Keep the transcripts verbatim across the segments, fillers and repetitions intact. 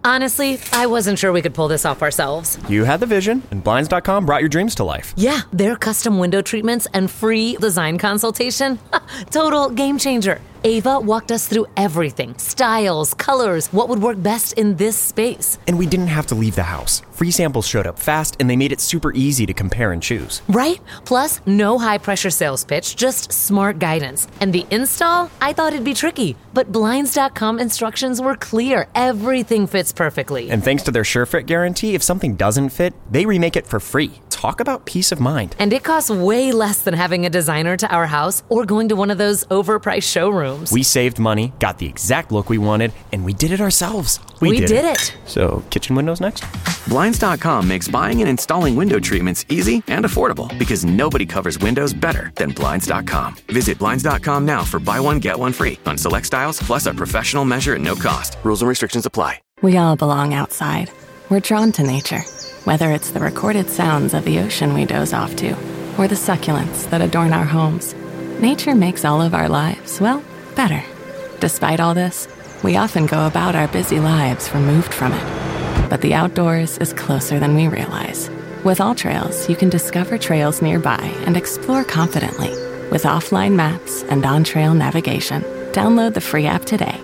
Honestly, I wasn't sure we could pull this off ourselves. You had the vision, and Blinds dot com brought your dreams to life. Yeah, their custom window treatments and free design consultation. Total game changer. Ava walked us through everything. Styles, colors, what would work best in this space. And we didn't have to leave the house. Free samples showed up fast, and they made it super easy to compare and choose. Right? Plus, no high-pressure sales pitch, just smart guidance. And the install? I thought it'd be tricky, but Blinds dot com instructions were clear. Everything fits perfectly. And thanks to their SureFit guarantee, if something doesn't fit, they remake it for free. Talk about peace of mind. And it costs way less than having a designer to our house or going to one of those overpriced showrooms. We saved money, got the exact look we wanted, and we did it ourselves. We, we did, did it. it. So, kitchen windows next? Blinds dot com makes buying and installing window treatments easy and affordable because nobody covers windows better than Blinds dot com. Visit Blinds dot com now for buy one, get one free on select styles, plus a professional measure at no cost. Rules and restrictions apply. We all belong outside. We're drawn to nature, whether it's the recorded sounds of the ocean we doze off to, or the succulents that adorn our homes. Nature makes all of our lives, well, better. Despite all this, we often go about our busy lives removed from it. But the outdoors is closer than we realize. With AllTrails, you can discover trails nearby and explore confidently. With offline maps and on-trail navigation, download the free app today.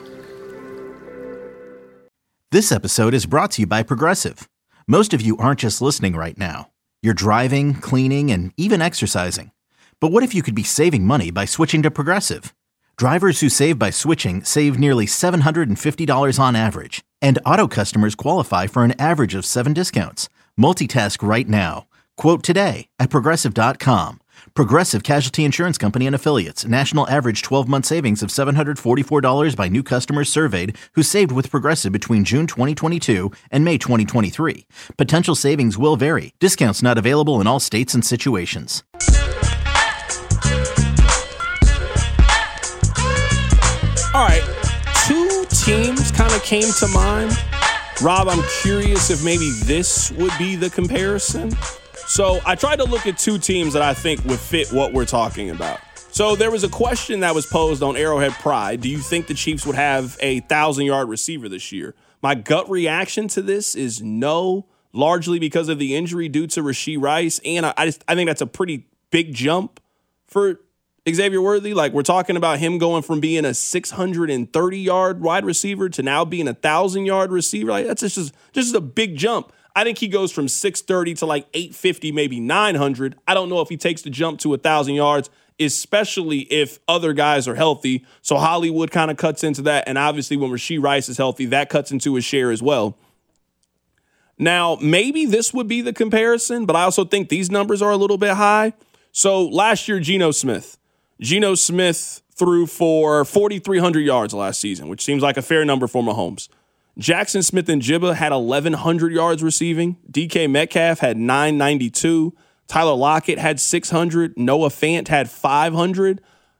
This episode is brought to you by Progressive. Most of you aren't just listening right now. You're driving, cleaning, and even exercising. But what if you could be saving money by switching to Progressive? Drivers who save by switching save nearly seven hundred fifty dollars on average. And auto customers qualify for an average of seven discounts. Multitask right now. Quote today at Progressive dot com. Progressive Casualty Insurance Company and Affiliates. National average twelve-month savings of seven hundred forty-four dollars by new customers surveyed who saved with Progressive between June twenty twenty-two and May twenty twenty-three. Potential savings will vary. Discounts not available in all states and situations. All right, two teams kind of came to mind. Rob, I'm curious if maybe this would be the comparison. So I tried to look at two teams that I think would fit what we're talking about. So there was a question that was posed on Arrowhead Pride. Do you think the Chiefs would have a thousand-yard receiver this year? My gut reaction to this is no, largely because of the injury due to Rashee Rice. And I, I just I think that's a pretty big jump for Xavier Worthy. Like, we're talking about him going from being a six hundred thirty-yard wide receiver to now being a thousand-yard receiver. Like, that's just, just a big jump. I think he goes from six thirty to like eight fifty, maybe nine hundred. I don't know if he takes the jump to one thousand yards, especially if other guys are healthy. So Hollywood kind of cuts into that. And obviously when Rashee Rice is healthy, that cuts into his share as well. Now, maybe this would be the comparison, but I also think these numbers are a little bit high. So last year, Geno Smith. Geno Smith threw for forty-three hundred yards last season, which seems like a fair number for Mahomes. Jackson Smith and Jibba had eleven hundred yards receiving. D K Metcalf had nine ninety-two. Tyler Lockett had six hundred. Noah Fant had five hundred.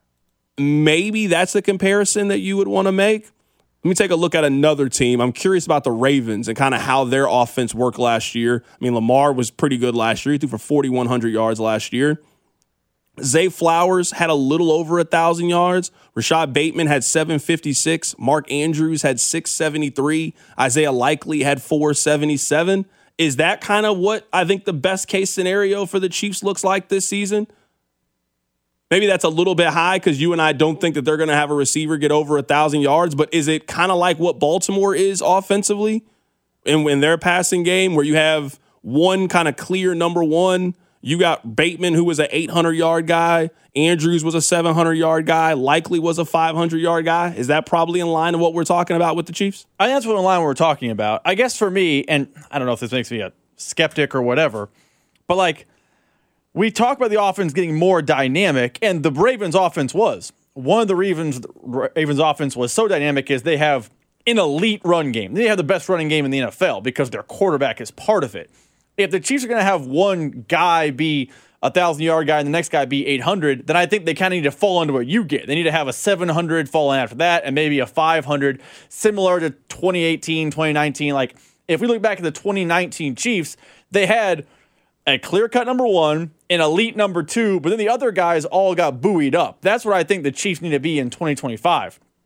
Maybe that's the comparison that you would want to make. Let me take a look at another team. I'm curious about the Ravens and kind of how their offense worked last year. I mean, Lamar was pretty good last year. He threw for forty-one hundred yards last year. Zay Flowers had a little over one thousand yards. Rashad Bateman had seven fifty-six. Mark Andrews had six seventy-three. Isaiah Likely had four seventy-seven. Is that kind of what I think the best case scenario for the Chiefs looks like this season? Maybe that's a little bit high because you and I don't think that they're going to have a receiver get over one thousand yards, but is it kind of like what Baltimore is offensively in, in their passing game where you have one kind of clear number one? You got Bateman, who was an eight hundred-yard guy. Andrews was a seven hundred-yard guy. Likely was a five hundred-yard guy. Is that probably in line with what we're talking about with the Chiefs? I think that's what in line we're talking about. I guess for me, and I don't know if this makes me a skeptic or whatever, but like we talk about the offense getting more dynamic, and the Ravens offense was. One of the Ravens, Ravens offense was so dynamic is they have an elite run game. They have the best running game in the N F L because their quarterback is part of it. If the Chiefs are going to have one guy be a thousand-yard guy and the next guy be eight hundred, then I think they kind of need to fall into what you get. They need to have a seven hundred fall in after that and maybe a five hundred, similar to twenty eighteen, twenty nineteen. Like, if we look back at the twenty nineteen Chiefs, they had a clear-cut number one, an elite number two, but then the other guys all got buoyed up. That's what I think the Chiefs need to be in twenty twenty-five.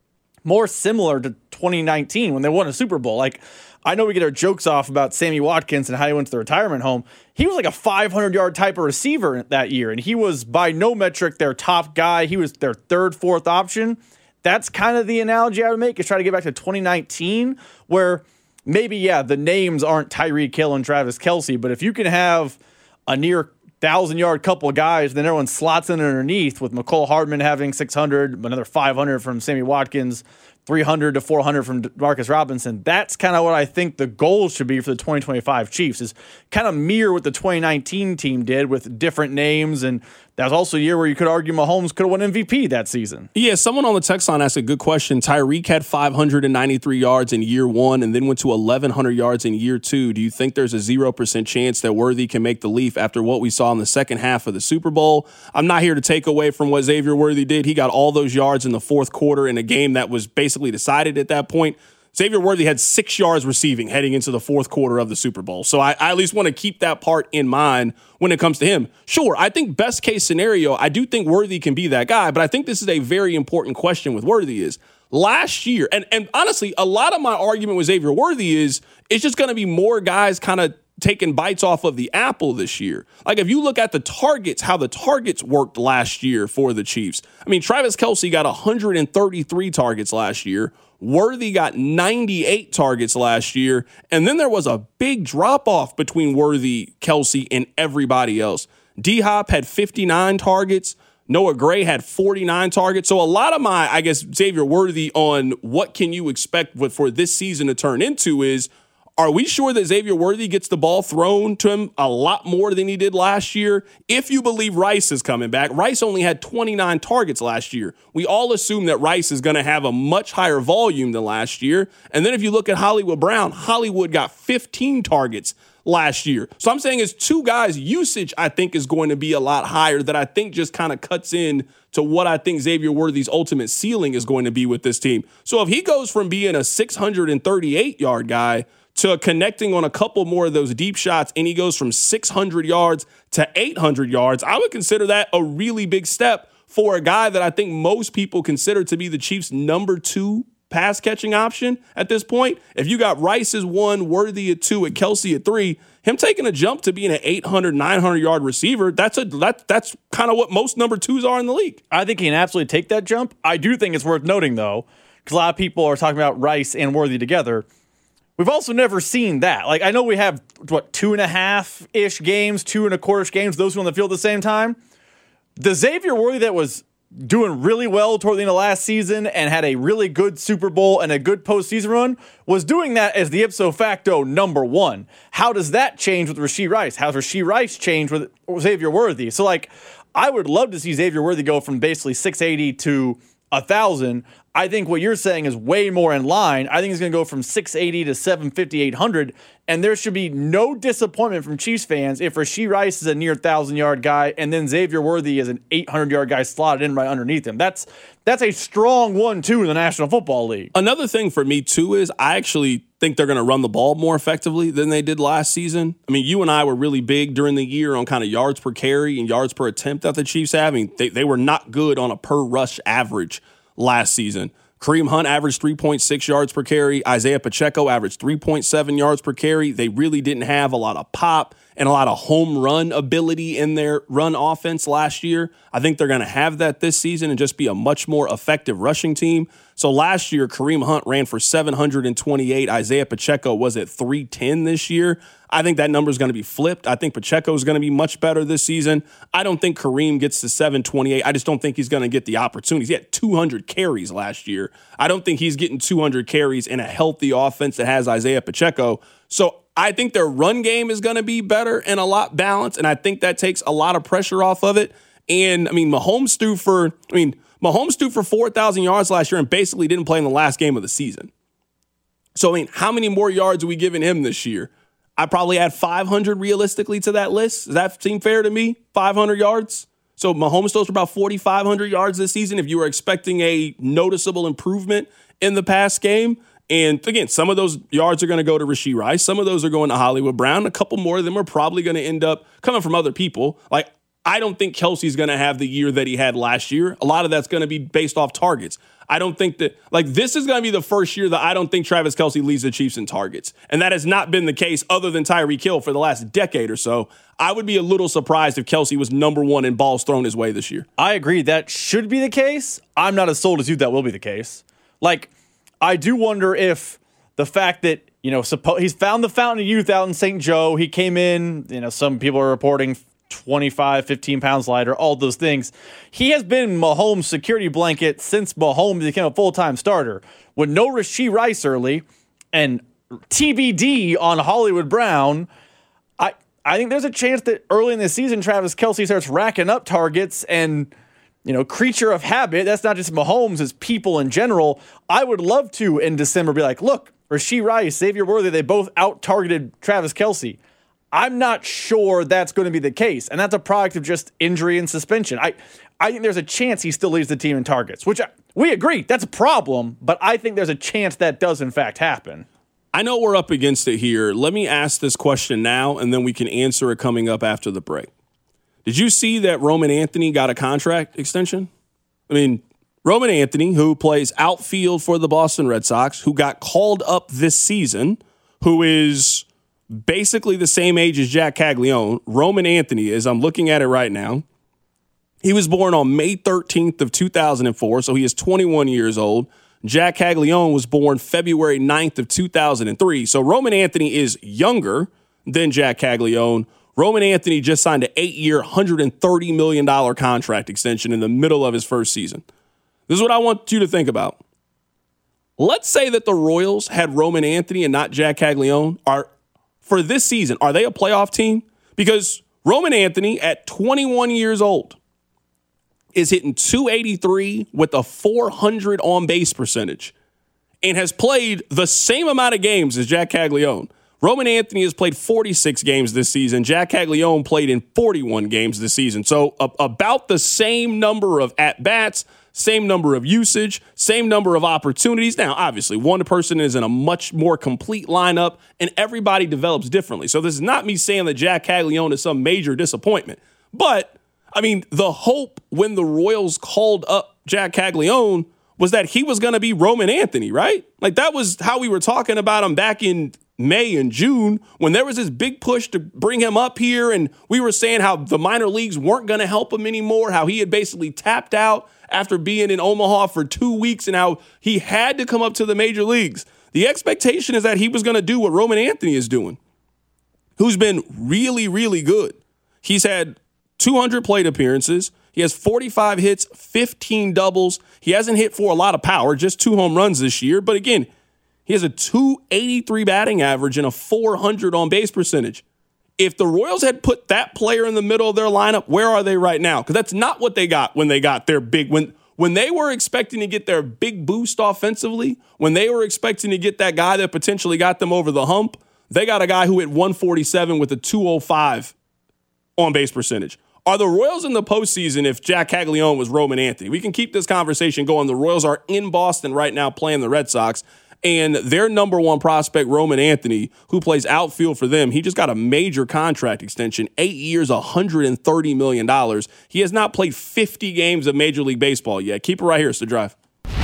more similar to twenty nineteen when they won a Super Bowl. Like, I know we get our jokes off about Sammy Watkins and how he went to the retirement home. He was like a five hundred yard type of receiver that year, and he was by no metric their top guy. He was their third, fourth option. That's kind of the analogy I would make, is try to get back to twenty nineteen, where maybe, yeah, the names aren't Tyreek Hill and Travis Kelce, but if you can have a near thousand-yard couple of guys, then everyone slots in underneath, with McCole Hardman having six hundred, another five hundred from Sammy Watkins, three hundred to four hundred from Marcus Robinson. That's kind of what I think the goal should be for the twenty twenty-five Chiefs, is kind of mirror what the twenty nineteen team did with different names. And that was also a year where you could argue Mahomes could have won M V P that season. Yeah, someone on the text line asked a good question. Tyreek had five hundred ninety-three yards in year one and then went to eleven hundred yards in year two. Do you think there's a zero percent chance that Worthy can make the leap after what we saw in the second half of the Super Bowl? I'm not here to take away from what Xavier Worthy did. He got all those yards in the fourth quarter in a game that was basically decided at that point. Xavier Worthy had six yards receiving heading into the fourth quarter of the Super Bowl. So I, I at least want to keep that part in mind when it comes to him. Sure, I think best case scenario, I do think Worthy can be that guy, but I think this is a very important question with Worthy is last year, and, and honestly, a lot of my argument with Xavier Worthy is it's just going to be more guys kind of taking bites off of the apple this year. Like if you look at the targets, how the targets worked last year for the Chiefs. I mean, Travis Kelce got one hundred thirty-three targets last year. Worthy got ninety-eight targets last year. And then there was a big drop-off between Worthy, Kelce, and everybody else. D-Hop had fifty-nine targets. Noah Gray had forty-nine targets. So a lot of my, I guess, Xavier Worthy on what can you expect for this season to turn into is, are we sure that Xavier Worthy gets the ball thrown to him a lot more than he did last year? If you believe Rice is coming back, Rice only had twenty-nine targets last year. We all assume that Rice is going to have a much higher volume than last year. And then if you look at Hollywood Brown, Hollywood got fifteen targets last year. So I'm saying it's two guys' usage, I think, is going to be a lot higher, that I think just kind of cuts in to what I think Xavier Worthy's ultimate ceiling is going to be with this team. So if he goes from being a six hundred thirty-eight yard guy to connecting on a couple more of those deep shots, and he goes from six hundred yards to eight hundred yards, I would consider that a really big step for a guy that I think most people consider to be the Chiefs' number two pass catching option at this point. If you got Rice as one, Worthy at two, and Kelce at three, him taking a jump to being an eight hundred, nine hundred yard receiver, that's a that, that's kind of what most number twos are in the league. I think he can absolutely take that jump. I do think it's worth noting, though, because a lot of people are talking about Rice and Worthy together. We've also never seen that. Like, I know we have, what, two and a half-ish games, two and a quarter-ish games, those who on the field at the same time. The Xavier Worthy that was doing really well toward the end of last season and had a really good Super Bowl and a good postseason run was doing that as the ipso facto number one. How does that change with Rashee Rice? How does Rashee Rice change with Xavier Worthy? So, like, I would love to see Xavier Worthy go from basically six eighty to one thousand. I think what you're saying is way more in line. I think it's going to go from six eighty to seven fifty, eight hundred, and there should be no disappointment from Chiefs fans if Rashee Rice is a near one thousand yard guy and then Xavier Worthy is an eight hundred yard guy slotted in right underneath him. That's that's a strong one two in the National Football League. Another thing for me, too, is I actually think they're going to run the ball more effectively than they did last season. I mean, you and I were really big during the year on kind of yards per carry and yards per attempt that the Chiefs have. I mean, they, they were not good on a per rush average last season. Kareem Hunt averaged three point six yards per carry. Isaiah Pacheco averaged three point seven yards per carry. They really didn't have a lot of pop and a lot of home run ability in their run offense last year. I think they're going to have that this season and just be a much more effective rushing team. So last year, Kareem Hunt ran for seven hundred twenty-eight. Isaiah Pacheco was at three ten this year. I think that number is going to be flipped. I think Pacheco is going to be much better this season. I don't think Kareem gets to seven twenty-eight. I just don't think he's going to get the opportunities. He had two hundred carries last year. I don't think he's getting two hundred carries in a healthy offense that has Isaiah Pacheco. So I think their run game is going to be better and a lot balanced, and I think that takes a lot of pressure off of it. And, I mean, Mahomes threw for, I mean, Mahomes threw for four thousand yards last year and basically didn't play in the last game of the season. So, I mean, how many more yards are we giving him this year? I probably add five hundred realistically to that list. Does that seem fair to me? five hundred yards? So Mahomes throws for about forty-five hundred yards this season if you were expecting a noticeable improvement in the past game. And again, some of those yards are going to go to Rashee Rice. Some of those are going to Hollywood Brown. A couple more of them are probably going to end up coming from other people. Like, I don't think Kelce's going to have the year that he had last year. A lot of that's going to be based off targets. I don't think that, like, this is going to be the first year that I don't think Travis Kelce leads the Chiefs in targets. And that has not been the case other than Tyreek Hill for the last decade or so. I would be a little surprised if Kelce was number one in balls thrown his way this year. I agree. That should be the case. I'm not as sold as you that will be the case. Like, I do wonder if the fact that, you know, suppo- he's found the fountain of youth out in Saint Joe. He came in, you know, some people are reporting twenty-five, fifteen pounds lighter, all those things. He has been Mahomes' security blanket since Mahomes became a full-time starter. With no Rashee Rice early and T B D on Hollywood Brown, I, I think there's a chance that early in the season, Travis Kelce starts racking up targets and, you know, creature of habit. That's not just Mahomes, it's people in general. I would love to, in December, be like, look, Rashee Rice, Xavier Worthy, they both out-targeted Travis Kelce. I'm not sure that's going to be the case, and that's a product of just injury and suspension. I, I think there's a chance he still leads the team in targets, which I, we agree, that's a problem, but I think there's a chance that does in fact happen. I know we're up against it here. Let me ask this question now, and then we can answer it coming up after the break. Did you see that Roman Anthony got a contract extension? I mean, Roman Anthony, who plays outfield for the Boston Red Sox, who got called up this season, who is basically the same age as Jack Caglione. Roman Anthony, as I'm looking at it right now, he was born on May thirteenth of two thousand four, so he is twenty-one years old. Jack Caglione was born February ninth of two thousand three, so Roman Anthony is younger than Jack Caglione. Roman Anthony just signed an eight-year, one hundred thirty million dollars contract extension in the middle of his first season. This is what I want you to think about. Let's say that the Royals had Roman Anthony and not Jack Caglione. Are For this season, are they a playoff team? Because Roman Anthony, at twenty-one years old, is hitting two eighty-three with a four hundred on-base percentage and has played the same amount of games as Jack Caglione. Roman Anthony has played forty-six games this season. Jack Caglione played in forty-one games this season. So a- about the same number of at-bats, same number of usage, same number of opportunities. Now, obviously, one person is in a much more complete lineup, and everybody develops differently. So this is not me saying that Jack Caglione is some major disappointment. But, I mean, the hope when the Royals called up Jack Caglione was that he was going to be Roman Anthony, right? Like, that was how we were talking about him back in May and June when there was this big push to bring him up here, and we were saying how the minor leagues weren't going to help him anymore, how he had basically tapped out after being in Omaha for two weeks and how he had to come up to the major leagues. The expectation is that he was going to do what Roman Anthony is doing, who's been really, really good. He's had two hundred plate appearances. He has forty-five hits, fifteen doubles. He hasn't hit for a lot of power, just two home runs this year. But again, he has a two eighty-three batting average and a four hundred on-base percentage. If the Royals had put that player in the middle of their lineup, where are they right now? Because that's not what they got when they got their big when when they were expecting to get their big boost offensively, when they were expecting to get that guy that potentially got them over the hump, they got a guy who hit one forty-seven with a two oh five on-base percentage. Are the Royals in the postseason if Jack Caglione was Roman Anthony? We can keep this conversation going. The Royals are in Boston right now playing the Red Sox. And their number one prospect, Roman Anthony, who plays outfield for them, he just got a major contract extension, eight years, one hundred thirty million dollars. He has not played fifty games of Major League Baseball yet. Keep it right here. It's The Drive.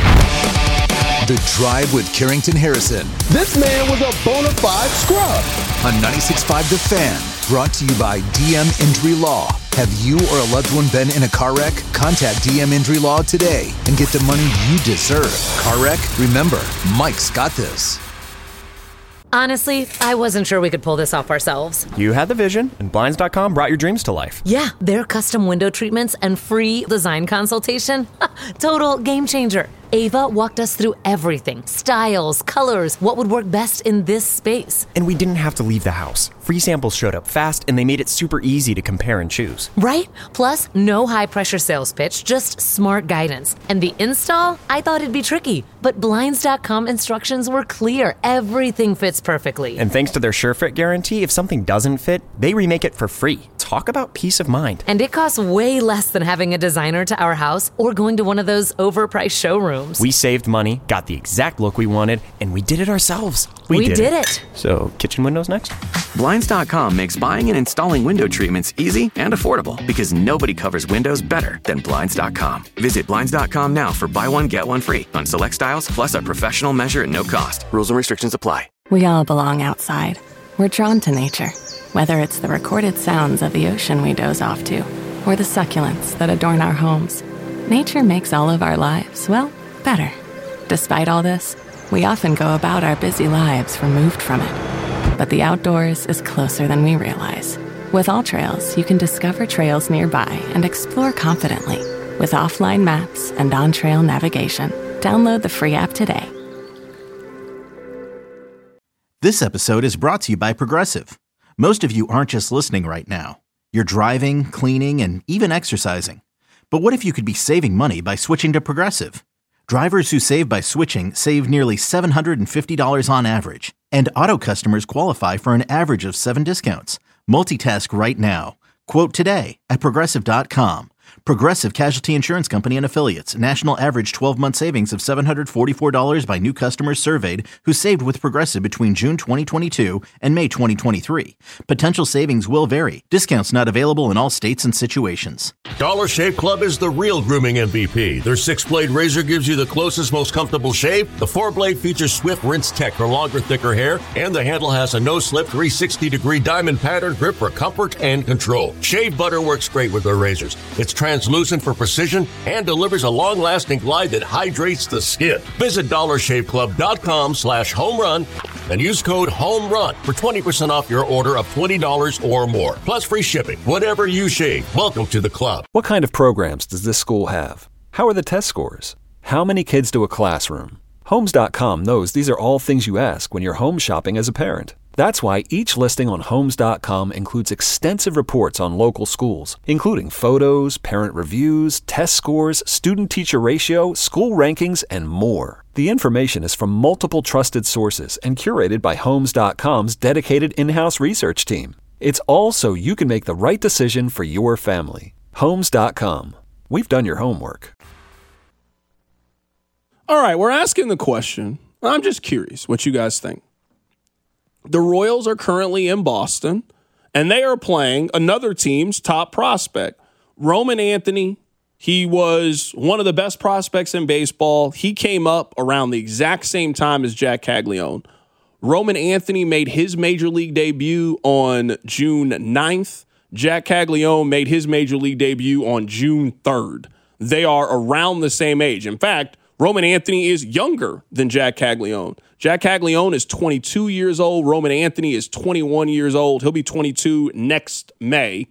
The Drive with Carrington Harrison. This man was a bona fide scrub. On ninety-six point five The Fan, brought to you by D M Injury Law. Have you or a loved one been in a car wreck? Contact D M Injury Law today and get the money you deserve. Car wreck? Remember, Mike's got this. Honestly, I wasn't sure we could pull this off ourselves. You had the vision, and Blinds dot com brought your dreams to life. Yeah, their custom window treatments and free design consultation. Total game changer. Ava walked us through everything. Styles, colors, what would work best in this space. And we didn't have to leave the house. Free samples showed up fast, and they made it super easy to compare and choose. Right? Plus, no high-pressure sales pitch, just smart guidance. And the install? I thought it'd be tricky, but Blinds dot com instructions were clear. Everything fits perfectly. And thanks to their SureFit guarantee, if something doesn't fit, they remake it for free. Talk about peace of mind. And it costs way less than having a designer to our house or going to one of those overpriced showrooms. homes. We saved money, got the exact look we wanted, and we did it ourselves. We, We did, did it. it. So, kitchen windows next? Blinds dot com makes buying and installing window treatments easy and affordable because nobody covers windows better than Blinds dot com. Visit Blinds dot com now for buy one, get one free on select styles, plus a professional measure at no cost. Rules and restrictions apply. We all belong outside. We're drawn to nature, whether it's the recorded sounds of the ocean we doze off to, or the succulents that adorn our homes. Nature makes all of our lives, well, better. Despite all this, we often go about our busy lives removed from it. But the outdoors is closer than we realize. With AllTrails, you can discover trails nearby and explore confidently. With offline maps and on-trail navigation, download the free app today. This episode is brought to you by Progressive. Most of you aren't just listening right now. You're driving, cleaning, and even exercising. But what if you could be saving money by switching to Progressive? Drivers who save by switching save nearly seven hundred fifty dollars on average. And auto customers qualify for an average of seven discounts. Multitask right now. Quote today at Progressive dot com. Progressive Casualty Insurance Company and Affiliates. National average twelve-month savings of seven hundred forty-four dollars by new customers surveyed who saved with Progressive between June twenty twenty-two and May twenty twenty-three. Potential savings will vary. Discounts not available in all states and situations. Dollar Shave Club is the real grooming M V P. Their six-blade razor gives you the closest, most comfortable shave. The four-blade features swift rinse tech for longer, thicker hair. And the handle has a no-slip three hundred sixty degree diamond pattern grip for comfort and control. Shave butter works great with their razors. It's translucent for precision and delivers a long-lasting glide that hydrates the skin. Visit dollar shave club dot com slash home run and use code HOMERUN for twenty percent off your order of twenty dollars or more. Plus free shipping. Whatever you shave, welcome to the club. What kind of programs does this school have? How are the test scores? How many kids do a classroom? Homes dot com knows these are all things you ask when you're home shopping as a parent. That's why each listing on Homes dot com includes extensive reports on local schools, including photos, parent reviews, test scores, student-teacher ratio, school rankings, and more. The information is from multiple trusted sources and curated by Homes dot com's dedicated in-house research team. It's all so you can make the right decision for your family. Homes dot com. We've done your homework. All right, we're asking the question. I'm just curious what you guys think. The Royals are currently in Boston, and they are playing another team's top prospect, Roman Anthony. He was one of the best prospects in baseball. He came up around the exact same time as Jack Caglianone. Roman Anthony made his major league debut on June ninth. Jack Caglianone made his major league debut on June third. They are around the same age. In fact, Roman Anthony is younger than Jack Caglianone. Jack Caglianone is twenty-two years old. Roman Anthony is twenty-one years old. He'll be twenty-two next May.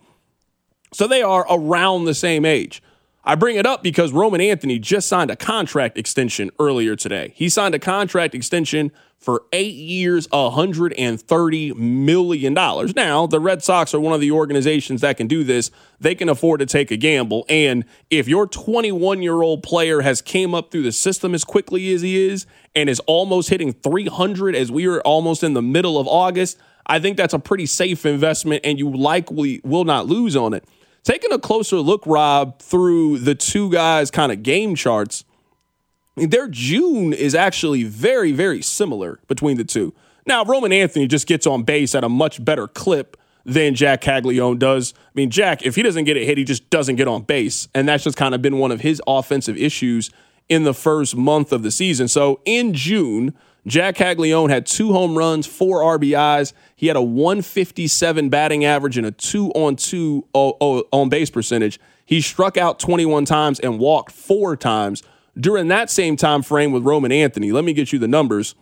So they are around the same age. I bring it up because Roman Anthony just signed a contract extension earlier today. He signed a contract extension for eight years, one hundred thirty million dollars. Now, the Red Sox are one of the organizations that can do this. They can afford to take a gamble. And if your twenty-one-year-old player has came up through the system as quickly as he is and is almost hitting three hundred as we are almost in the middle of August, I think that's a pretty safe investment, and you likely will not lose on it. Taking a closer look, Rob, through the two guys' kind of game charts, their June is actually very, very similar between the two. Now, Roman Anthony just gets on base at a much better clip than Jack Caglianone does. I mean, Jack, if he doesn't get a hit, he just doesn't get on base. And that's just kind of been one of his offensive issues in the first month of the season. So in June, Jack Caglianone had two home runs, four R B Is. He had a one fifty-seven batting average and a two on two on base percentage. He struck out twenty-one times and walked four times. During that same time frame with Roman Anthony, let me get you the numbers.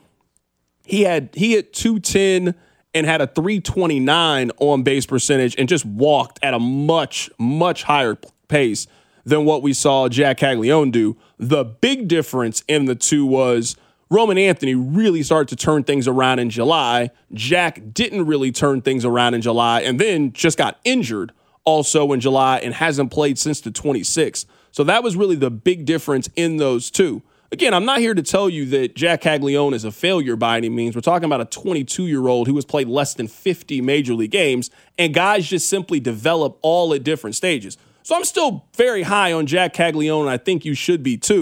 He had he hit two ten and had a three twenty-nine on base percentage and just walked at a much, much higher pace than what we saw Jack Caglianone do. The big difference in the two was Roman Anthony really started to turn things around in July. Jack didn't really turn things around in July and then just got injured also in July and hasn't played since the twenty-sixth. So that was really the big difference in those two. Again, I'm not here to tell you that Jack Caglianone is a failure by any means. We're talking about a twenty-two-year-old who has played less than fifty major league games, and guys just simply develop all at different stages. So I'm still very high on Jack Caglianone, and I think you should be too.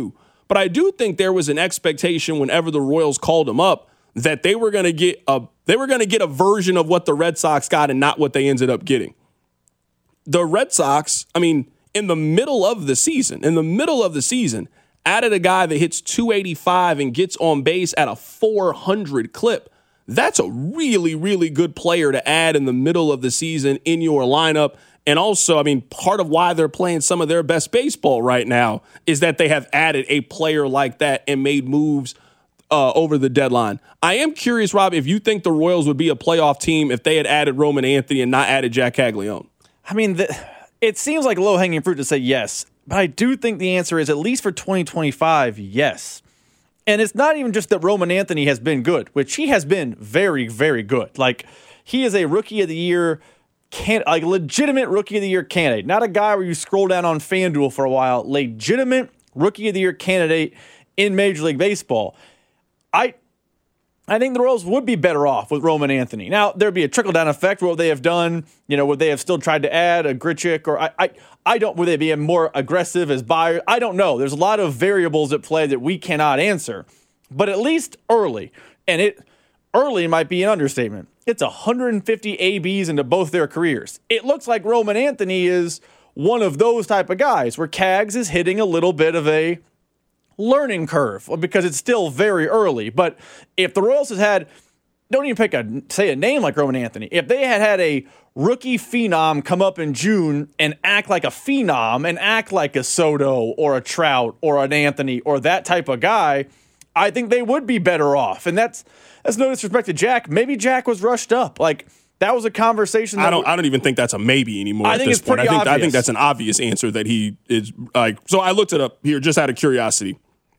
But I do think there was an expectation whenever the Royals called him up that they were going to get a they were going to get a version of what the Red Sox got and not what they ended up getting. The Red Sox, I mean, in the middle of the season, in the middle of the season, added a guy that hits two eighty-five and gets on base at a four hundred clip. That's a really, really good player to add in the middle of the season in your lineup. And also, I mean, part of why they're playing some of their best baseball right now is that they have added a player like that and made moves uh, over the deadline. I am curious, Rob, if you think the Royals would be a playoff team if they had added Roman Anthony and not added Jack Caglianone. I mean, the, it seems like low-hanging fruit to say yes, but I do think the answer is, at least for twenty twenty-five, yes. And it's not even just that Roman Anthony has been good, which he has been very, very good. Like, he is a Rookie of the Year Can, like legitimate Rookie of the Year candidate, not a guy where you scroll down on FanDuel for a while. Legitimate Rookie of the Year candidate in Major League Baseball. I I think the Royals would be better off with Roman Anthony. Now, there'd be a trickle-down effect. What would they have done? You know, would they have still tried to add a Grichuk? Or I, I, I don't, would they be more aggressive as buyers? I don't know. There's a lot of variables at play that we cannot answer. But at least early, and it early might be an understatement. It's one hundred fifty A Bs into both their careers. It looks like Roman Anthony is one of those type of guys where Cags is hitting a little bit of a learning curve because it's still very early. But if the Royals had had, don't even pick a, say a name like Roman Anthony. If they had had a rookie phenom come up in June and act like a phenom and act like a Soto or a Trout or an Anthony or that type of guy, I think they would be better off. And that's, that's no disrespect to Jack. Maybe Jack was rushed up. Like, that was a conversation. That I don't. I don't even think that's a maybe anymore. I at think this it's point. pretty I think. obvious. I think that's an obvious answer that he is like. So I looked it up here just out of curiosity.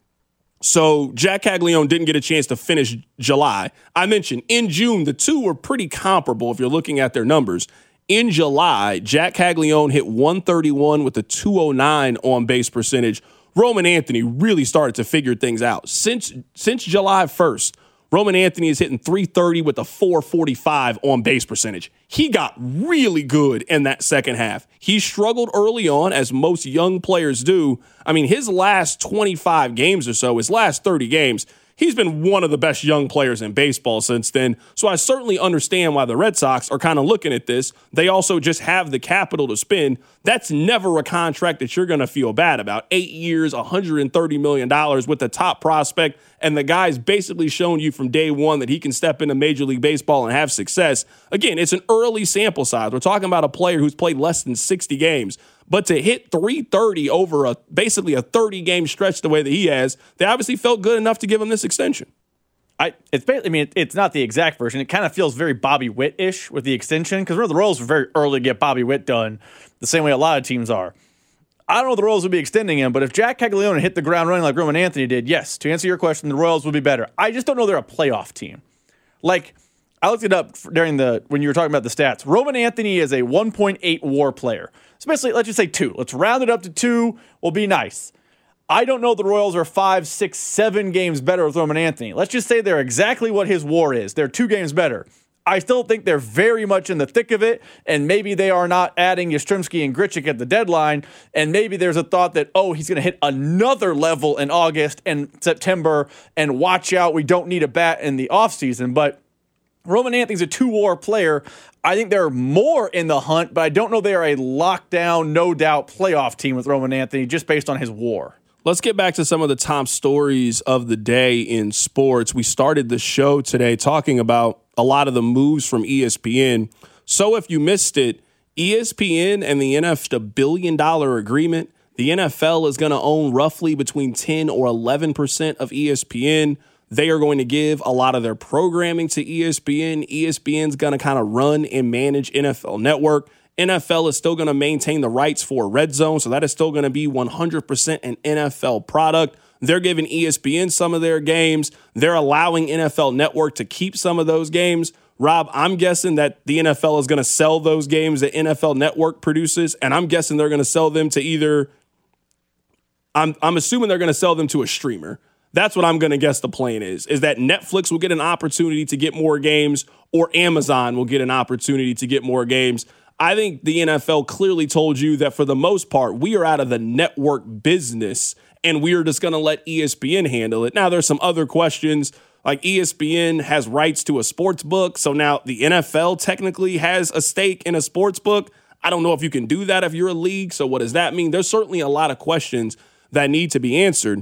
So Jack Caglianone didn't get a chance to finish July. I mentioned in June the two were pretty comparable if you're looking at their numbers. In July, Jack Caglianone hit one thirty-one with a two oh nine on base percentage. Roman Anthony really started to figure things out since since July first. Roman Anthony is hitting three thirty with a four forty-five on base percentage. He got really good in that second half. He struggled early on, as most young players do. I mean, his last twenty-five games or so, his last thirty games, he's been one of the best young players in baseball since then. So I certainly understand why the Red Sox are kind of looking at this. They also just have the capital to spend. That's never a contract that you're going to feel bad about. Eight years, one hundred thirty million dollars with the top prospect, and the guy's basically shown you from day one that he can step into Major League Baseball and have success. Again, it's an early sample size. We're talking about a player who's played less than sixty games. But to hit three thirty over a basically a thirty-game stretch the way that he has, they obviously felt good enough to give him this extension. I it's basically, I mean, it, it's not the exact version. It kind of feels very Bobby Witt-ish with the extension, because remember, the Royals were very early to get Bobby Witt done, the same way a lot of teams are. I don't know if the Royals would be extending him, but if Jack Caglianone hit the ground running like Roman Anthony did, yes, to answer your question, the Royals would be better. I just don't know they're a playoff team. Like, I looked it up during the when you were talking about the stats. Roman Anthony is a one point eight WAR player. So basically, let's just say two. Let's round it up to two. Will be nice. I don't know the Royals are five, six, seven games better with Roman Anthony. Let's just say they're exactly what his WAR is. They're two games better. I still think they're very much in the thick of it, and maybe they are not adding Yastrzemski and Grichuk at the deadline, and maybe there's a thought that, oh, he's going to hit another level in August and September, and watch out, we don't need a bat in the offseason. But Roman Anthony's a two-WAR player. I think they're more in the hunt, but I don't know they're a lockdown, no-doubt playoff team with Roman Anthony just based on his WAR. Let's get back to some of the top stories of the day in sports. We started the show today talking about a lot of the moves from E S P N. So if you missed it, E S P N and the N F L, a billion dollar agreement. The N F L is going to own roughly between ten or eleven percent of E S P N. They are going to give a lot of their programming to E S P N. E S P N is going to kind of run and manage N F L Network. N F L is still going to maintain the rights for Red Zone, so that is still going to be one hundred percent an N F L product. They're giving E S P N some of their games. They're allowing N F L Network to keep some of those games. Rob, I'm guessing that the N F L is going to sell those games that N F L Network produces, and I'm guessing they're going to sell them to either I'm, – I'm assuming they're going to sell them to a streamer. That's what I'm going to guess the plan is, is that Netflix will get an opportunity to get more games or Amazon will get an opportunity to get more games. I think the N F L clearly told you that for the most part, we are out of the network business and we're just going to let E S P N handle it. Now, there's some other questions. Like E S P N has rights to a sports book, so now the N F L technically has a stake in a sports book. I don't know if you can do that if you're a league, so what does that mean? There's certainly a lot of questions that need to be answered.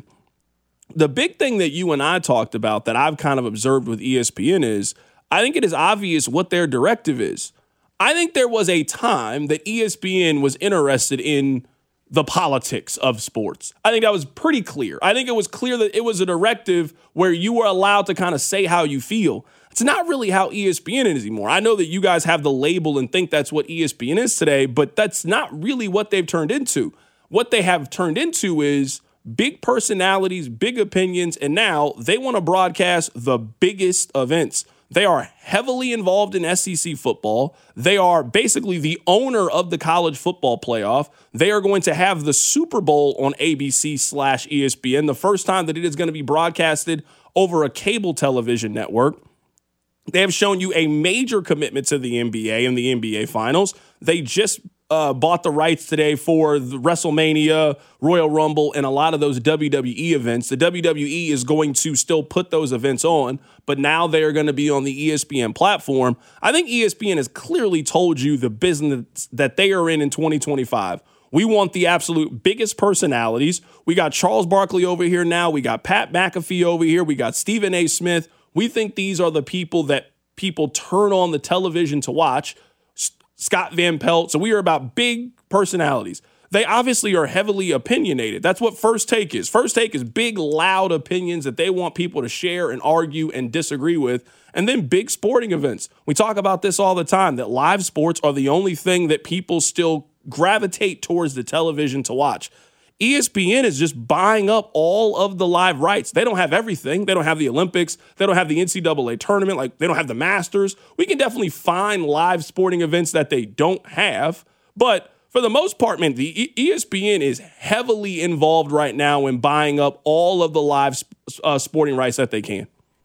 The big thing that you and I talked about that I've kind of observed with E S P N is I think it is obvious what their directive is. I think there was a time that E S P N was interested in the politics of sports. I think that was pretty clear. I think it was clear that it was a directive where you were allowed to kind of say how you feel. It's not really how E S P N is anymore. I know that you guys have the label and think that's what E S P N is today, but that's not really what they've turned into. What they have turned into is big personalities, big opinions, and now they want to broadcast the biggest events. They are heavily involved in S E C football. They are basically the owner of the college football playoff. They are going to have the Super Bowl on A B C slash E S P N, the first time that it is going to be broadcasted over a cable television network. They have shown you a major commitment to the N B A and the N B A Finals. They just uh, bought the rights today for the WrestleMania, Royal Rumble, and a lot of those W W E events. The W W E is going to still put those events on, but now they are going to be on the E S P N platform. I think E S P N has clearly told you the business that they are in in twenty twenty-five. We want the absolute biggest personalities. We got Charles Barkley over here now. We got Pat McAfee over here. We got Stephen A. Smith. We think these are the people that people turn on the television to watch. S- Scott Van Pelt. So we are about big personalities. They obviously are heavily opinionated. That's what First Take is. First Take is big, loud opinions that they want people to share and argue and disagree with. And then big sporting events. We talk about this all the time, that live sports are the only thing that people still gravitate towards the television to watch. E S P N is just buying up all of the live rights. They don't have everything. They don't have the Olympics. They don't have the N C double A tournament. Like, they don't have the Masters. We can definitely find live sporting events that they don't have. But for the most part, man, the E S P N is heavily involved right now in buying up all of the live uh, sporting rights that they can.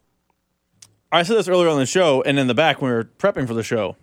I said this earlier on the show, and in the back when we were prepping for the show.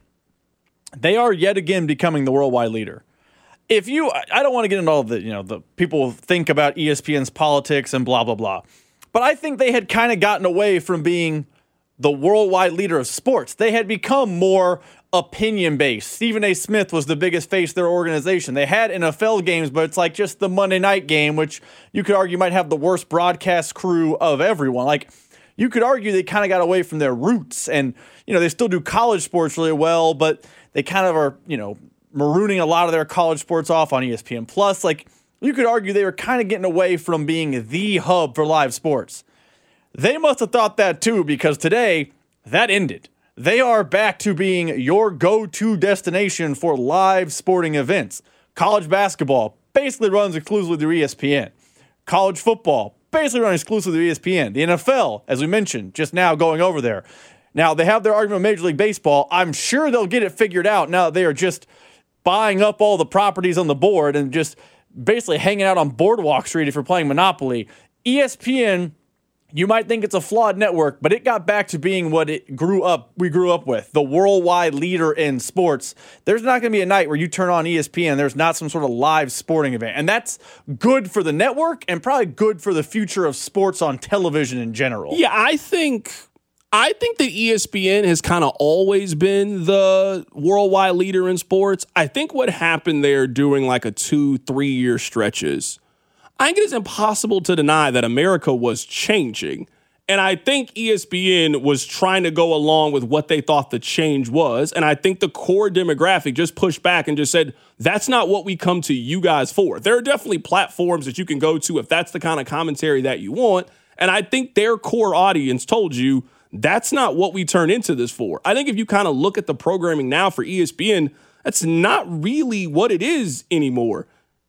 They are yet again becoming the worldwide leader. If you, I don't want to get into all the, you know, the people think about E S P N's politics and blah, blah, blah. But I think they had kind of gotten away from being the worldwide leader of sports. They had become more opinion-based. Stephen A. Smith was the biggest face of their organization. They had N F L games, but it's like just the Monday night game, which you could argue might have the worst broadcast crew of everyone. Like, you could argue they kind of got away from their roots. And, you know, they still do college sports really well, but they kind of are, you know, marooning a lot of their college sports off on E S P N Plus. Like, you could argue they were kind of getting away from being the hub for live sports. They must have thought that too, because today, that ended. They are back to being your go-to destination for live sporting events. College basketball basically runs exclusively through E S P N. College football basically runs exclusively through E S P N. The N F L, as we mentioned, just now going over there. Now, they have their argument with Major League Baseball. I'm sure they'll get it figured out now that they are just buying up all the properties on the board and just basically hanging out on Boardwalk Street if you're playing Monopoly. E S P N, you might think it's a flawed network, but it got back to being what it grew up, we grew up with, the worldwide leader in sports. There's not going to be a night where you turn on E S P N and there's not some sort of live sporting event. And that's good for the network and probably good for the future of sports on television in general. Yeah, I think... I think that E S P N has kind of always been the worldwide leader in sports. I think what happened there during like a two, three year stretches, I think it is impossible to deny that America was changing. And I think E S P N was trying to go along with what they thought the change was. And I think the core demographic just pushed back and just said, that's not what we come to you guys for. There are definitely platforms that you can go to if that's the kind of commentary that you want. And I think their core audience told you, that's not what we turn into this for. I think if you kind of look at the programming now for E S P N, that's not really what it is anymore.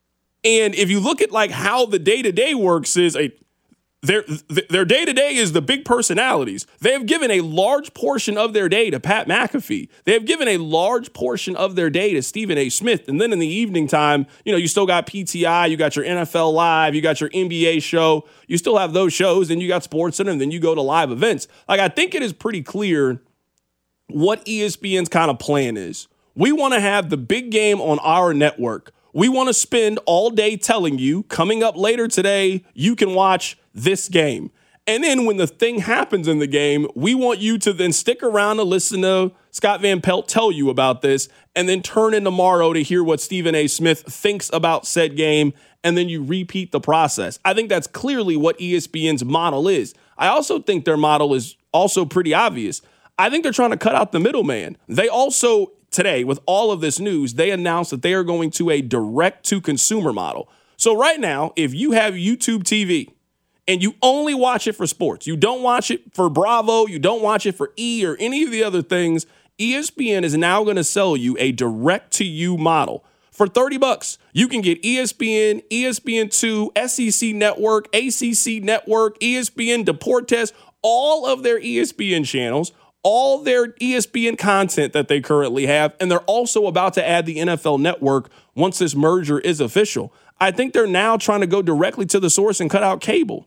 And if you look at like how the day-to-day works is a their their day-to-day is the big personalities. They have given a large portion of their day to Pat McAfee. They have given a large portion of their day to Stephen A. Smith. And then in the evening time, you know, you still got P T I, you got your N F L Live, you got your N B A show. You still have those shows, then you got SportsCenter, and then you go to live events. Like, I think it is pretty clear what E S P N's kind of plan is. We want to have the big game on our network. we want to spend all day telling you, coming up later today, you can watch this game. And then when the thing happens in the game, we want you to then stick around to listen to Scott Van Pelt tell you about this, and then turn in tomorrow to hear what Stephen A. Smith thinks about said game, and then you repeat the process. I think that's clearly what E S P N's model is. I also think their model is also pretty obvious. I think they're trying to cut out the middleman. They also, today, with all of this news, they announced that they are going to a direct-to-consumer model. So right now, if you have YouTube T V, and you only watch it for sports, you don't watch it for Bravo, you don't watch it for E or any of the other things, E S P N is now going to sell you a direct-to-you model. For thirty bucks, you can get E S P N, E S P N two, S E C Network, A C C Network, E S P N Deportes, all of their E S P N channels, all their E S P N content that they currently have, and they're also about to add the N F L Network once this merger is official. I think they're now trying to go directly to the source and cut out cable.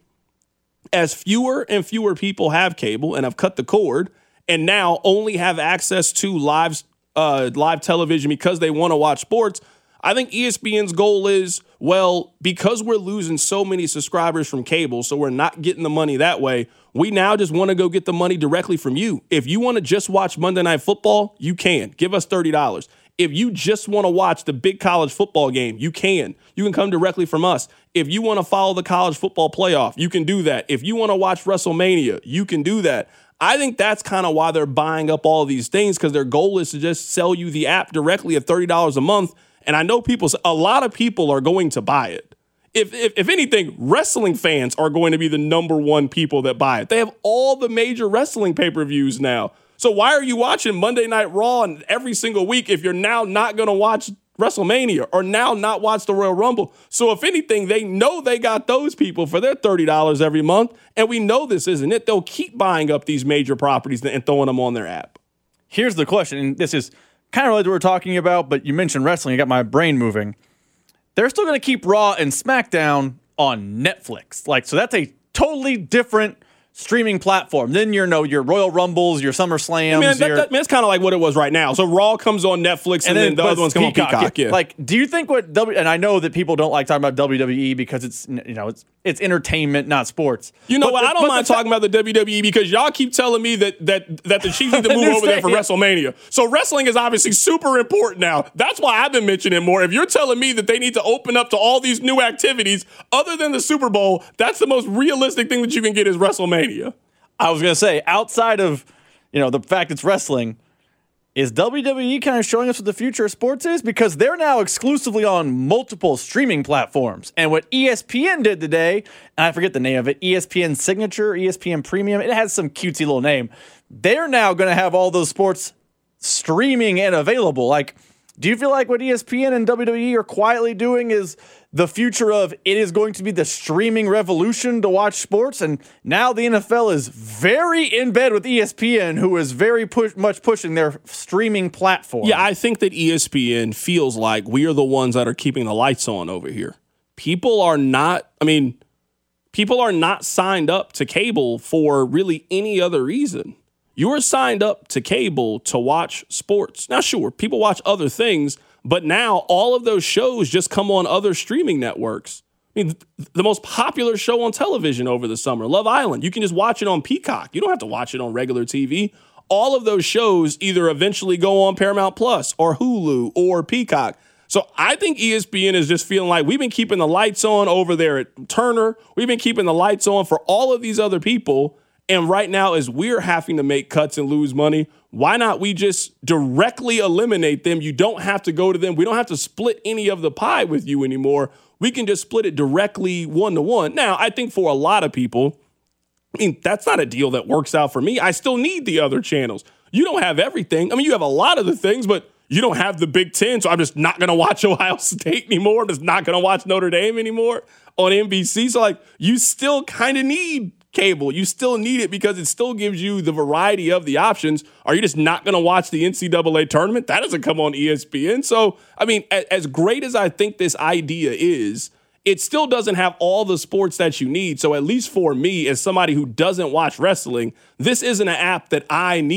As fewer and fewer people have cable and have cut the cord and now only have access to live, uh, live television because they want to watch sports, I think E S P N's goal is, well, because we're losing so many subscribers from cable, so we're not getting the money that way, we now just want to go get the money directly from you. If you want to just watch Monday Night Football, you can. Give us thirty dollars. If you just want to watch the big college football game, you can. You can come directly from us. If you want to follow the college football playoff, you can do that. If you want to watch WrestleMania, you can do that. I think that's kind of why they're buying up all these things, because their goal is to just sell you the app directly at thirty dollars a month. And I know people, a lot of people are going to buy it. If, if if anything, wrestling fans are going to be the number one people that buy it. They have all the major wrestling pay-per-views now. So why are you watching Monday Night Raw and every single week if you're now not going to watch WrestleMania or now not watch the Royal Rumble? So if anything, they know they got those people for their thirty dollars every month, and we know this isn't it. They'll keep buying up these major properties and throwing them on their app. Here's the question, and this is kind of what we're talking about, but you mentioned wrestling. You got my brain moving. They're still going to keep Raw and SmackDown on Netflix. Like, so that's a totally different streaming platform. Then you know your Royal Rumbles, your SummerSlams. I mean, that, your, that, that's kind of like what it was right now. So Raw comes on Netflix, and, and then, then the other ones come Peacock, on Peacock. Yeah. Like, do you think what W? And I know that people don't like talking about W W E because it's you know it's it's entertainment, not sports. You know but what? The, I don't mind the, talking about the W W E because y'all keep telling me that that that the Chiefs need to move over there for WrestleMania. So wrestling is obviously super important now. That's why I've been mentioning it more. If you're telling me that they need to open up to all these new activities other than the Super Bowl, that's the most realistic thing that you can get is WrestleMania. I was going to say, outside of, you know, the fact it's wrestling, is W W E kind of showing us what the future of sports is? Because they're now exclusively on multiple streaming platforms. And what E S P N did today, and I forget the name of it, E S P N Signature, E S P N Premium, it has some cutesy little name. They're now going to have all those sports streaming and available. Like, do you feel like what E S P N and W W E are quietly doing is the future of it is going to be the streaming revolution to watch sports? And now the N F L is very in bed with E S P N, who is very push, much pushing their streaming platform. Yeah, I think that E S P N feels like we are the ones that are keeping the lights on over here. People are not, I mean, people are not signed up to cable for really any other reason. You are signed up to cable to watch sports. Now, sure, people watch other things, but now all of those shows just come on other streaming networks. I mean, the most popular show on television over the summer, Love Island, you can just watch it on Peacock. You don't have to watch it on regular T V. All of those shows either eventually go on Paramount Plus or Hulu or Peacock. So I think E S P N is just feeling like we've been keeping the lights on over there at Turner. We've been keeping the lights on for all of these other people. And right now, as we're having to make cuts and lose money, why not we just directly eliminate them? You don't have to go to them. We don't have to split any of the pie with you anymore. We can just split it directly one-to-one. Now, I think for a lot of people, I mean, that's not a deal that works out for me. I still need the other channels. You don't have everything. I mean, you have a lot of the things, but you don't have the Big Ten, so I'm just not going to watch Ohio State anymore. I'm just not going to watch Notre Dame anymore on N B C. So, like, you still kind of need cable. You still need it because it still gives you the variety of the options. Are you just not going to watch the N C double A tournament? That doesn't come on E S P N. So, I mean, as great as I think this idea is, it still doesn't have all the sports that you need. So at least for me, as somebody who doesn't watch wrestling, this isn't an app that I need.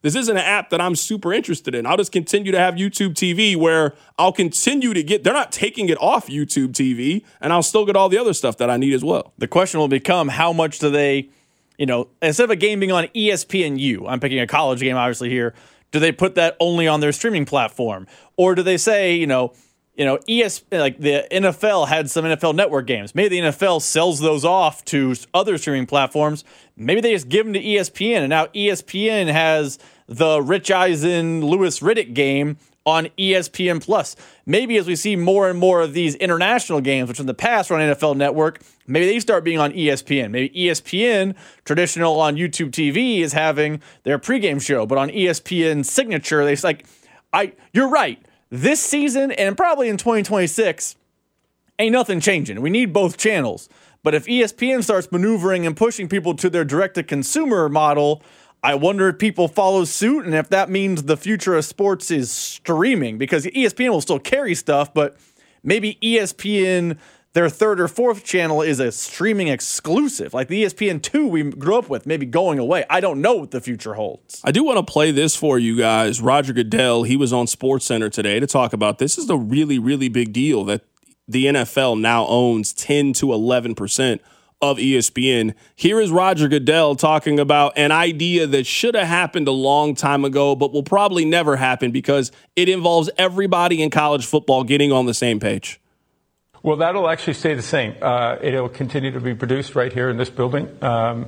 This isn't an app that I'm super interested in. I'll just continue to have YouTube T V where I'll continue to get, they're not taking it off YouTube T V, and I'll still get all the other stuff that I need as well. The question will become, how much do they, you know, instead of a game being on E S P N U, I'm picking a college game obviously here, do they put that only on their streaming platform? Or do they say, you know, you know, E S like the N F L had some N F L Network games. Maybe the N F L sells those off to other streaming platforms. Maybe they just give them to E S P N, and now E S P N has the Rich Eisen Louis Riddick game on E S P N Plus. Maybe as we see more and more of these international games, which in the past were on N F L Network, maybe they start being on E S P N. Maybe E S P N, traditional on YouTube T V, is having their pregame show, but on E S P N Signature, they like, I. You're right. This season and probably in twenty twenty-six, ain't nothing changing. We need both channels. But if E S P N starts maneuvering and pushing people to their direct-to-consumer model, I wonder if people follow suit and if that means the future of sports is streaming. Because E S P N will still carry stuff, but maybe E S P N, their third or fourth channel, is a streaming exclusive. Like the E S P N two we grew up with, maybe going away. I don't know what the future holds. I do want to play this for you guys. Roger Goodell, he was on SportsCenter today to talk about this. This is a really, really big deal that the N F L now owns ten to eleven percent of E S P N. Here is Roger Goodell talking about an idea that should have happened a long time ago, but will probably never happen because it involves everybody in college football getting on the same page. Well, that'll actually stay the same. Uh, it'll continue to be produced right here in this building. Um,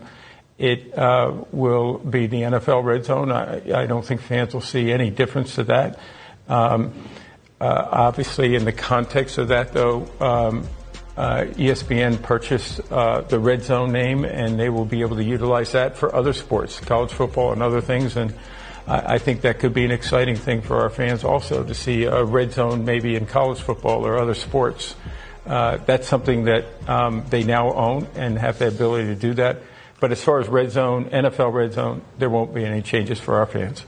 it uh, will be the N F L Red Zone. I, I don't think fans will see any difference to that. Um, uh, obviously, in the context of that, though, um, uh, E S P N purchased uh, the Red Zone name, and they will be able to utilize that for other sports, college football and other things. And I, I think that could be an exciting thing for our fans also to see a Red Zone maybe in college football or other sports. Uh, that's something that um, they now own and have the ability to do that. But as far as Red Zone, N F L Red Zone, there won't be any changes for our fans.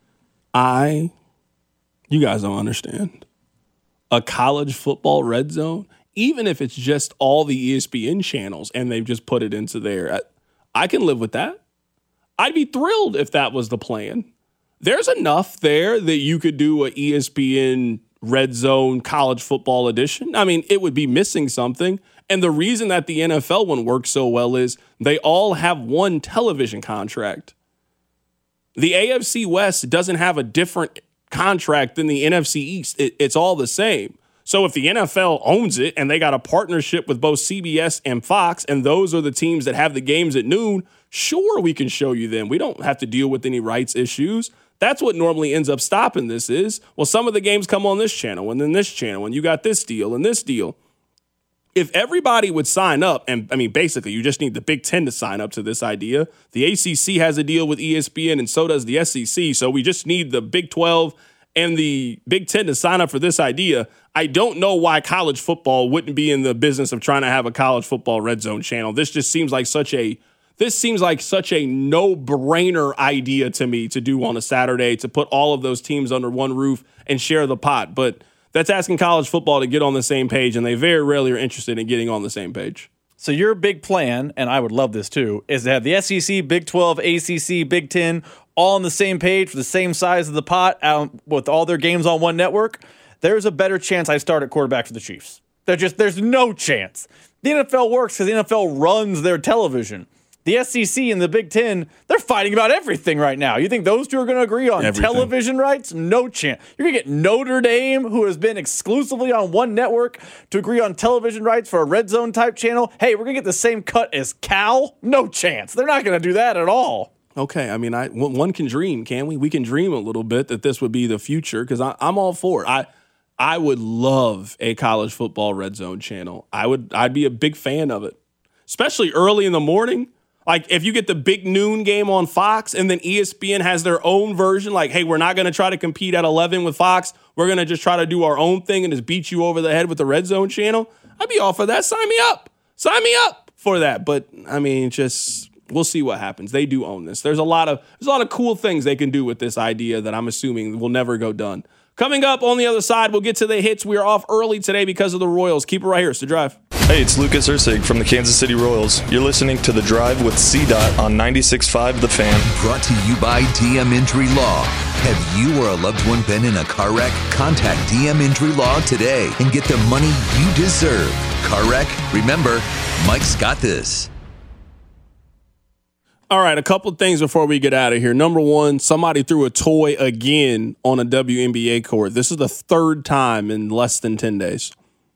I, you guys don't understand. A college football Red Zone, even if it's just all the E S P N channels and they've just put it into there, I, I can live with that. I'd be thrilled if that was the plan. There's enough there that you could do a E S P N Red Zone college football edition. I mean, it would be missing something. And the reason that the N F L one works so well is they all have one television contract. The A F C West doesn't have a different contract than the N F C East. It, it's all the same. So if the N F L owns it and they got a partnership with both C B S and Fox, and those are the teams that have the games at noon, sure, we can show you them. We don't have to deal with any rights issues. That's what normally ends up stopping this is, well, some of the games come on this channel and then this channel and you got this deal and this deal. If everybody would sign up, and I mean, basically, you just need the Big Ten to sign up to this idea. The A C C has a deal with E S P N and so does the S E C. So we just need the Big twelve and the Big Ten to sign up for this idea. I don't know why college football wouldn't be in the business of trying to have a college football Red Zone channel. This just seems like such a This seems like such a no-brainer idea to me to do on a Saturday, to put all of those teams under one roof and share the pot. But that's asking college football to get on the same page, and they very rarely are interested in getting on the same page. So your big plan, and I would love this too, is to have the S E C, Big twelve, A C C, Big ten all on the same page for the same size of the pot out with all their games on one network. There's a better chance I start at quarterback for the Chiefs. There's just there's no chance. The N F L works because the N F L runs their television. The S E C and the Big Ten, they're fighting about everything right now. You think those two are going to agree on everything. Television rights? No chance. You're going to get Notre Dame, who has been exclusively on one network, to agree on television rights for a Red Zone type channel. Hey, we're going to get the same cut as Cal? No chance. They're not going to do that at all. Okay, I mean, I one can dream, can we? We can dream a little bit that this would be the future because I'm all for it. I I would love a college football Red Zone channel. I would. I'd be a big fan of it, especially early in the morning. Like, if you get the big noon game on Fox and then E S P N has their own version, like, hey, we're not going to try to compete at eleven with Fox. We're going to just try to do our own thing and just beat you over the head with the Red Zone channel. I'd be all for that. Sign me up. Sign me up for that. But, I mean, just We'll see what happens. They do own this. There's a lot of there's a lot of cool things they can do with this idea that I'm assuming will never go done. Coming up on the other side, we'll get to the hits. We are off early today because of the Royals. Keep it right here. It's The Drive. Hey, it's Lucas Ursig from the Kansas City Royals. You're listening to The Drive with C DOT on ninety-six point five The Fan. Brought to you by D M Injury Law. Have you or a loved one been in a car wreck? Contact D M Injury Law today and get the money you deserve. Car wreck? Remember, Mike's got this. All right, a couple of things before we get out of here. Number one, somebody threw a toy again on a W N B A court. This is the third time in less than ten days.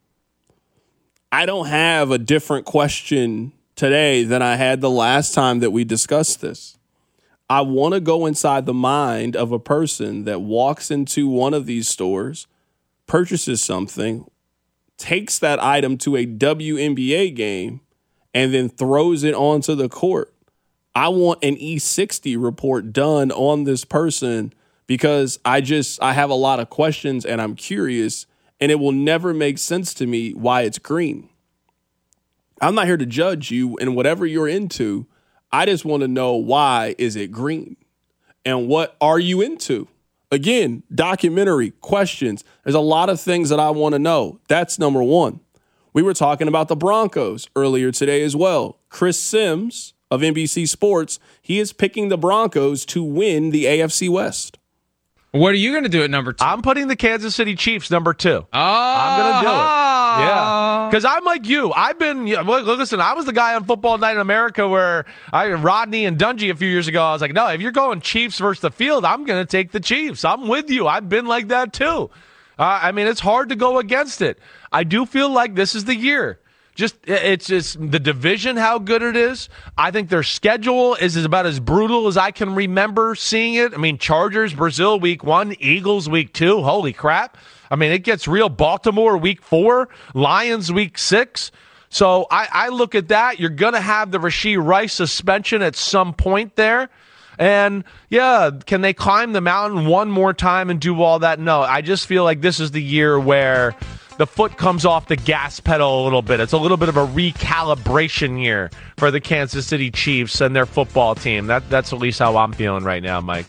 I don't have a different question today than I had the last time that we discussed this. I want to go inside the mind of a person that walks into one of these stores, purchases something, takes that item to a W N B A game, and then throws it onto the court. I want an E sixty report done on this person because I just, I have a lot of questions and I'm curious, and it will never make sense to me why it's green. I'm not here to judge you and whatever you're into. I just want to know, why is it green? And what are you into? Again, documentary, questions. There's a lot of things that I want to know. That's number one. We were talking about the Broncos earlier today as well. Chris Sims of N B C Sports, he is picking the Broncos to win the A F C West. What are you going to do at number two? I'm putting the Kansas City Chiefs number two. Oh, I'm going to do it. Yeah. Because I'm like you. I've been, listen, I was the guy on Football Night in America where I, Rodney and Dungy a few years ago, I was like, no, if you're going Chiefs versus the field, I'm going to take the Chiefs. I'm with you. I've been like that too. Uh, I mean, it's hard to go against it. I do feel like this is the year. Just it's just the division, how good it is. I think their schedule is about as brutal as I can remember seeing it. I mean, Chargers, Brazil, week one, Eagles, week two. Holy crap. I mean, it gets real. Baltimore, week four, Lions, week six. So I, I look at that. You're going to have the Rashee Rice suspension at some point there. And, yeah, can they climb the mountain one more time and do all that? No, I just feel like this is the year where the foot comes off the gas pedal a little bit. It's a little bit of a recalibration year for the Kansas City Chiefs and their football team. That That's at least how I'm feeling right now, Mike.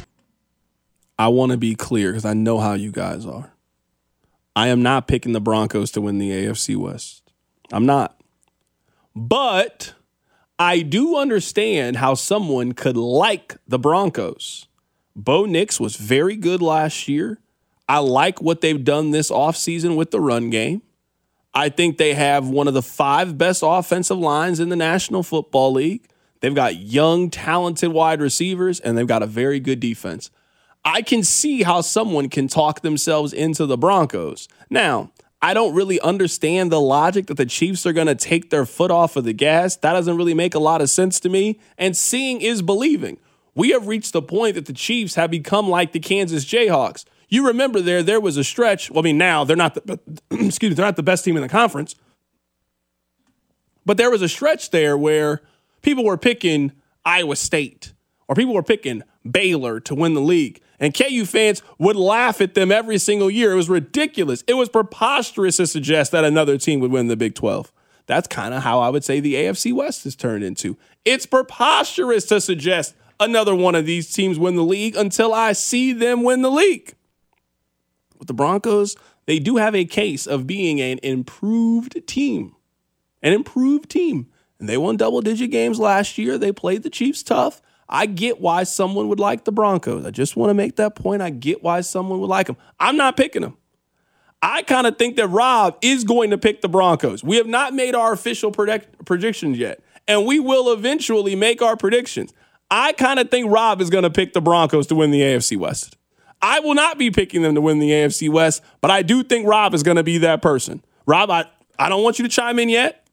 I want to be clear because I know how you guys are. I am not picking the Broncos to win the A F C West. I'm not. But I do understand how someone could like the Broncos. Bo Nix was very good last year. I like what they've done this offseason with the run game. I think they have one of the five best offensive lines in the National Football League. They've got young, talented wide receivers, and they've got a very good defense. I can see how someone can talk themselves into the Broncos. Now, I don't really understand the logic that the Chiefs are going to take their foot off of the gas. That doesn't really make a lot of sense to me. And seeing is believing. We have reached the point that the Chiefs have become like the Kansas Jayhawks. You remember there, there was a stretch. Well, I mean, now they're not the, excuse me, they're not the best team in the conference. But there was a stretch there where people were picking Iowa State or people were picking Baylor to win the league. And K U fans would laugh at them every single year. It was ridiculous. It was preposterous to suggest that another team would win the Big twelve. That's kind of how I would say the A F C West has turned into. It's preposterous to suggest another one of these teams win the league until I see them win the league. With the Broncos, they do have a case of being an improved team. An improved team. And they won double-digit games last year. They played the Chiefs tough. I get why someone would like the Broncos. I just want to make that point. I get why someone would like them. I'm not picking them. I kind of think that Rob is going to pick the Broncos. We have not made our official predict- predictions yet, and we will eventually make our predictions. I kind of think Rob is going to pick the Broncos to win the A F C West. I will not be picking them to win the A F C West, but I do think Rob is going to be that person. Rob, I, I don't want you to chime in yet.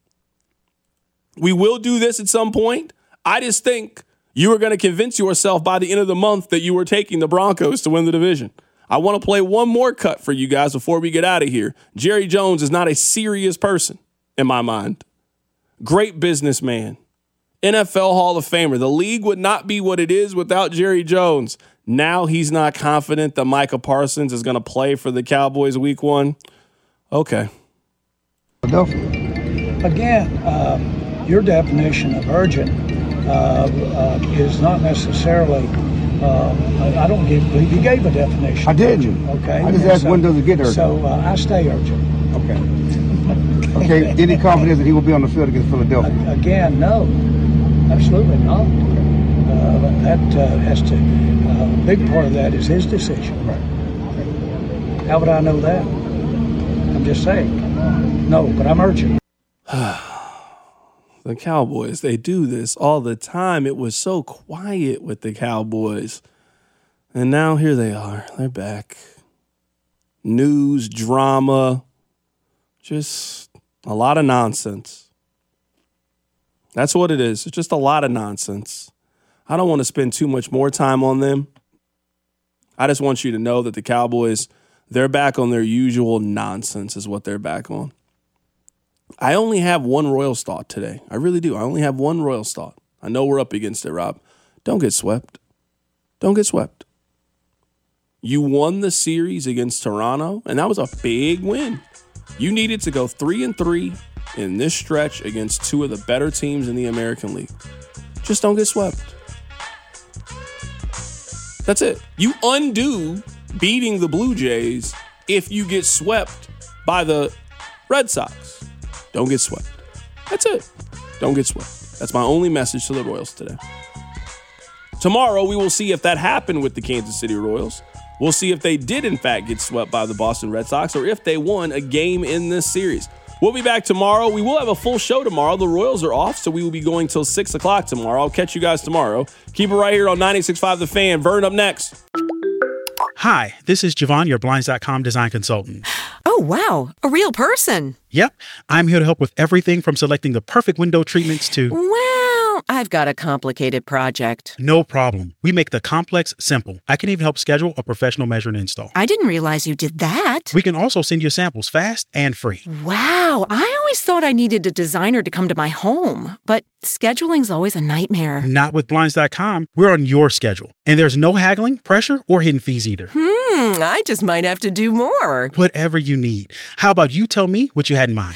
We will do this at some point. I just think you are going to convince yourself by the end of the month that you are taking the Broncos to win the division. I want to play one more cut for you guys before we get out of here. Jerry Jones is not a serious person in my mind. Great businessman. N F L Hall of Famer. The league would not be what it is without Jerry Jones. Now he's not confident that Micah Parsons is going to play for the Cowboys week one. Okay. Again, um, your definition of urgent uh, uh, is not necessarily. Uh, I don't give, believe he gave a definition. I did. Okay. I just asked so, when does it get urgent? So uh, I stay urgent. Okay. Okay. Any confidence that he will be on the field against Philadelphia? Again, no. Absolutely not. Uh, that uh, has to. A uh, big part of that is his decision. Right. How would I know that? I'm just saying. No, but I'm urgent. The Cowboys, they do this all the time. It was so quiet with the Cowboys. And now here they are. They're back. News, drama, just a lot of nonsense. That's what it is. It's just a lot of nonsense. I don't want to spend too much more time on them. I just want you to know that the Cowboys, they're back on their usual nonsense is what they're back on. I only have one Royals thought today. I really do. I only have one Royals thought. I know we're up against it, Rob. Don't get swept. Don't get swept. You won the series against Toronto, and that was a big win. You needed to go three and three in this stretch against two of the better teams in the American League. Just don't get swept. That's it. You undo beating the Blue Jays if you get swept by the Red Sox. Don't get swept. That's it. Don't get swept. That's my only message to the Royals today. Tomorrow, we will see if that happened with the Kansas City Royals. We'll see if they did, in fact, get swept by the Boston Red Sox or if they won a game in this series. We'll be back tomorrow. We will have a full show tomorrow. The Royals are off, so we will be going till six o'clock tomorrow. I'll catch you guys tomorrow. Keep it right here on ninety-six point five The Fan. Vern up next. Hi, this is Javon, your Blinds dot com design consultant. Oh, wow. A real person. Yep. I'm here to help with everything from selecting the perfect window treatments to... Well, I've got a complicated project. No problem. We make the complex simple. I can even help schedule a professional measure and install. I didn't realize you did that. We can also send you samples fast and free. Wow. I always thought I needed a designer to come to my home, but scheduling's always a nightmare. Not with Blinds dot com. We're on your schedule. And there's no haggling, pressure, or hidden fees either. Hmm, I just might have to do more. Whatever you need. How about you tell me what you had in mind?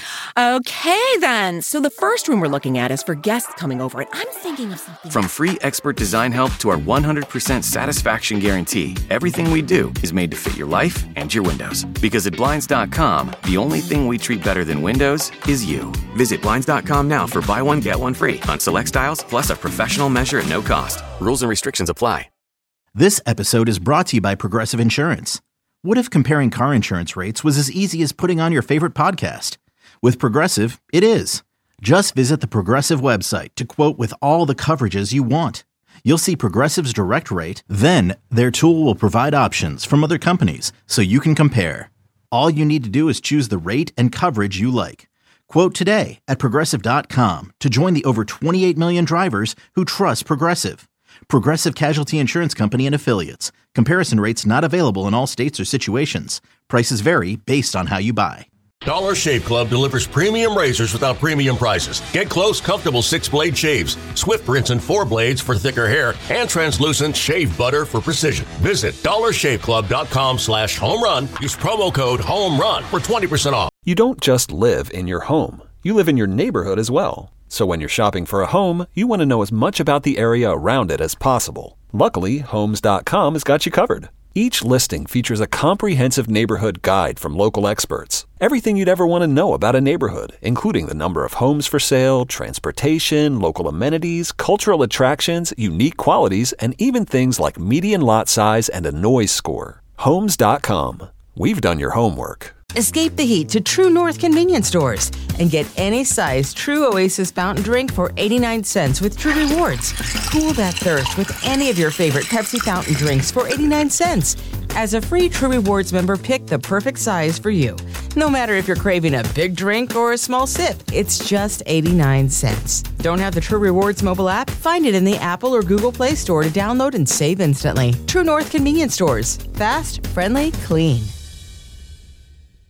Okay, then. So the first room we're looking at is for guests coming over, and I'm thinking of something... From free expert design help to our one hundred percent satisfaction guarantee, everything we do is made to fit your life and your windows. Because at Blinds dot com, the only thing we treat better than windows is you. Visit Blinds dot com now for buy one, get one free on select styles, plus a professional measure at no cost. Rules and restrictions apply. This episode is brought to you by Progressive Insurance. What if comparing car insurance rates was as easy as putting on your favorite podcast? With Progressive, it is. Just visit the Progressive website to quote with all the coverages you want. You'll see Progressive's direct rate, then their tool will provide options from other companies so you can compare. All you need to do is choose the rate and coverage you like. Quote today at Progressive dot com to join the over twenty-eight million drivers who trust Progressive. Progressive Casualty Insurance Company and Affiliates. Comparison rates not available in all states or situations. Prices vary based on how you buy. Dollar Shave Club delivers premium razors without premium prices. Get close, comfortable six-blade shaves, swift rinse and four blades for thicker hair, and translucent shave butter for precision. Visit dollar shave club dot com slash home run. Use promo code HOMERUN for twenty percent off. You don't just live in your home. You live in your neighborhood as well. So when you're shopping for a home, you want to know as much about the area around it as possible. Luckily, Homes dot com has got you covered. Each listing features a comprehensive neighborhood guide from local experts. Everything you'd ever want to know about a neighborhood, including the number of homes for sale, transportation, local amenities, cultural attractions, unique qualities, and even things like median lot size and a noise score. Homes dot com. We've done your homework. Escape the heat to True North convenience stores and get any size True Oasis fountain drink for eighty-nine cents with True Rewards. Cool that thirst with any of your favorite Pepsi fountain drinks for eighty-nine cents. As a free True Rewards member, pick the perfect size for you. No matter if you're craving a big drink or a small sip, it's just eighty-nine cents. Don't have the True Rewards mobile app? Find it in the Apple or Google Play Store to download and save instantly. True North convenience stores. Fast, friendly, clean.